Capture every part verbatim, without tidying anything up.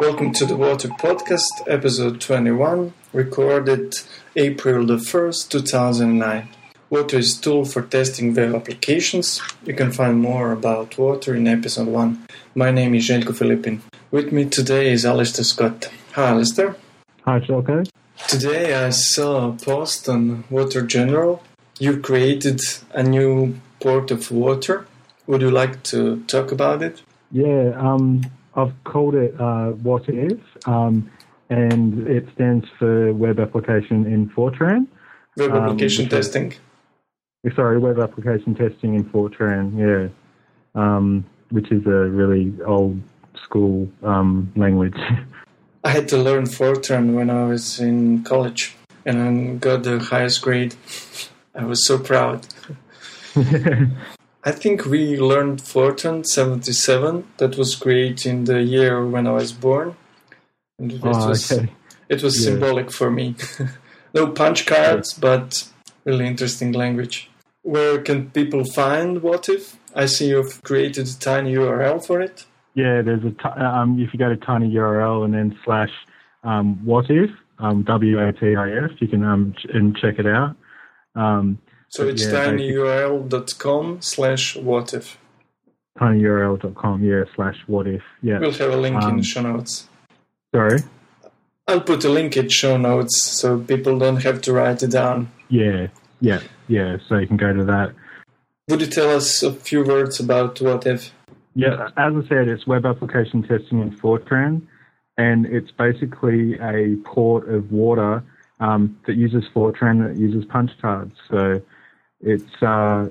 Welcome to the Water Podcast, episode twenty-one, recorded April the first, two thousand nine. Water is a tool for testing web applications. You can find more about Water in episode one. My name is Željko Filipin. With me today is Alistair Scott. Hi, Alistair. Hi, Željko. Today I saw a post on Water General. You created a new port of Water. Would you like to talk about it? Yeah, um, I've called it uh, What If, um, and it stands for Web Application in Fortran. Web application um, testing. Is, sorry, Web Application Testing in Fortran, yeah, um, which is a really old school um, language. I had to learn Fortran when I was in college, and I got the highest grade. I was so proud. I think we learned Fortran seventy-seven. That was created in the year when I was born. And it oh, was, okay. it was yeah. symbolic for me. No punch cards, but really interesting language. Where can people find What If? I see you've created a tiny U R L for it. Yeah, there's a t- um, if you go to tinyurl and then slash um, What If, um, W A T I F, you can um, ch- and check it out. Um, So it's yeah, tinyurl.com slash what if. tinyurl.com, yeah, slash what if, yeah. We'll have a link um, in the show notes. Sorry? I'll put a link in show notes so people don't have to write it down. Yeah, yeah, yeah, so you can go to that. Would you tell us a few words about What If? Yeah, as I said, it's web application testing in Fortran, and it's basically a port of water um, that uses Fortran, that uses punch cards. So it's uh,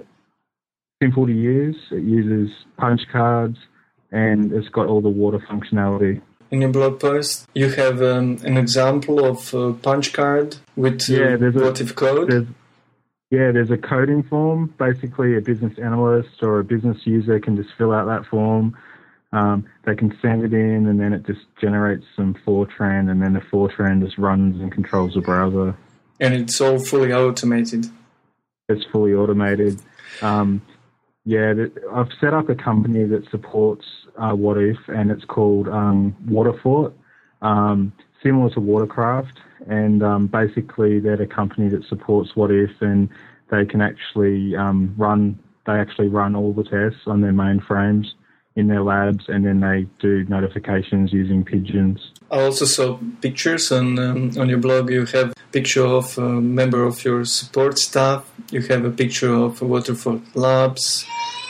simple to use. It uses punch cards, and it's got all the water functionality. In your blog post, you have um, an example of a punch card with uh, yeah, there's What a, If code. There's, yeah, there's a coding form. Basically, a business analyst or a business user can just fill out that form. Um, they can send it in, and then it just generates some Fortran, and then the Fortran just runs and controls the browser. And it's all fully automated. It's fully automated. Um, yeah, I've set up a company that supports uh, What If, and it's called um, Waterfort, um, similar to Watercraft. And um, basically, they're the company that supports What If, and they can actually um, run. They actually run all the tests on their mainframes in their labs, and then they do notifications using pigeons. I also saw pictures on um, on your blog. You have a picture of a member of your support staff. You have a picture of a Waterfort Labs,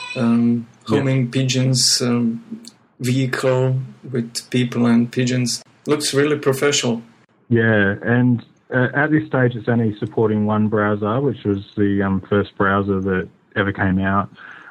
um, homing yeah. pigeons, um, vehicle with people and pigeons. Looks really professional. Yeah, and uh, at this stage it's only supporting one browser, which was the um, first browser that ever came out.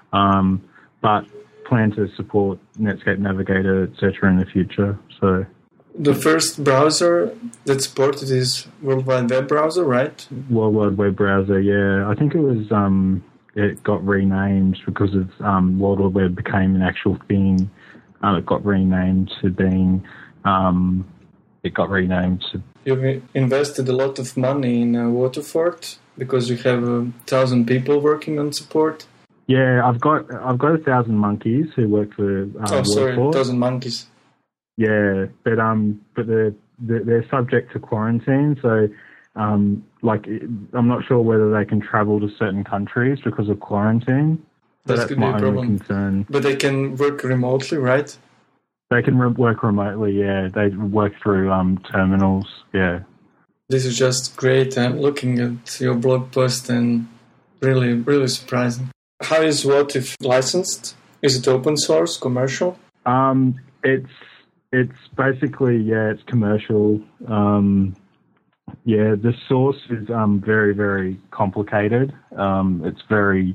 Um, but plan to support Netscape Navigator, et cetera in the future. So the first browser that supported is World Wide Web browser, right? World Wide Web browser, yeah. I think it was um, it got renamed because of um, World Wide Web became an actual thing. Um, it got renamed to being um, it got renamed to. You've invested a lot of money in uh, Waterfort because you have a thousand people working on support. Yeah, I've got I've got a thousand monkeys who work for. Uh, oh, sorry, Waterfort. a thousand monkeys. Yeah, but um, but they're they're subject to quarantine, so um, like I'm not sure whether they can travel to certain countries because of quarantine. So That that's could my be a problem. only concern. But they can work remotely, right? They can re- work remotely. Yeah, they work through um terminals. Yeah. This is just great. I'm looking at your blog post and really, really surprising. How is What If licensed? Is it open source, commercial? Um, it's it's basically yeah, it's commercial. Um, yeah, the source is um very very complicated. Um, it's very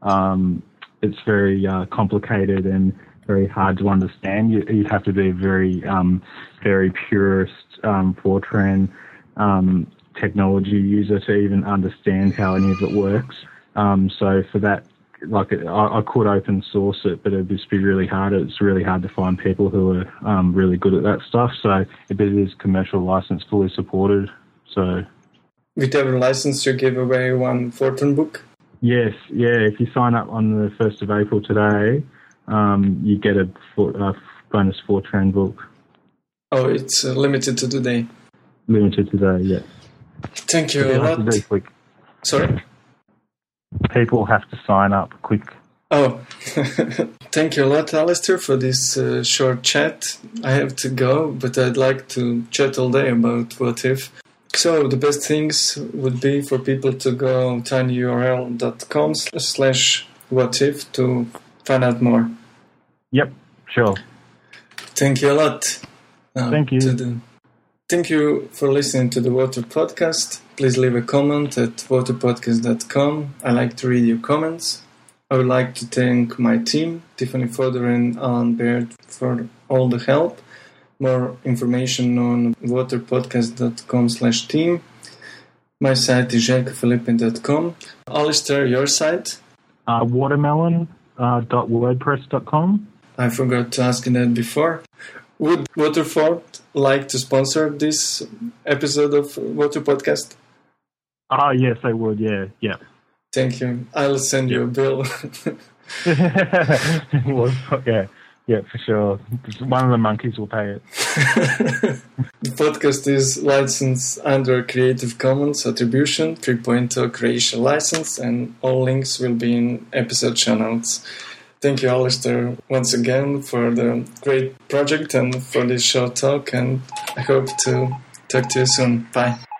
um it's very uh, complicated and very hard to understand. You you have to be a very um very purist um Fortran um technology user to even understand how any of it works. Um, so for that. Like I, I could open source it, but it'd just be really hard. It's really hard to find people who are um, really good at that stuff. So it is commercial license, fully supported. So with every license, you give away one Fortran book. Yes, yeah. If you sign up on the first of April today, um, you get a, a bonus Fortran book. Oh, it's uh, limited to today. Limited today, yeah. Thank you a People have to lot. be quick. Sorry? People have to sign up quick. Oh, thank you a lot, Alistair, for this uh, short chat. I have to go, but I'd like to chat all day about What If. So the best things would be for people to go tinyurl.com slash what if to find out more. Yep, sure. Thank you a lot. Now, Thank you. To the, thank you for listening to the Water Podcast. Please leave a comment at water podcast dot com. I like to read your comments. I would like to thank my team, Tiffany Fodder and Alan Baird, for all the help. More information on waterpodcast dot com slash team. My site is jacob philippin dot com. Alistair, your site? Uh, watermelon dot wordpress dot com. I forgot to ask you that before. Would Waterford like to sponsor this episode of Water Podcast? Ah, yes, I would, yeah, yeah. Thank you. I'll send you a bill. Well, yeah, yeah, for sure. One of the monkeys will pay it. The podcast is licensed under Creative Commons Attribution three point oh Creation License, and all links will be in episode show notes. Thank you, Alistair, once again for the great project and for this short talk, and I hope to talk to you soon. Bye.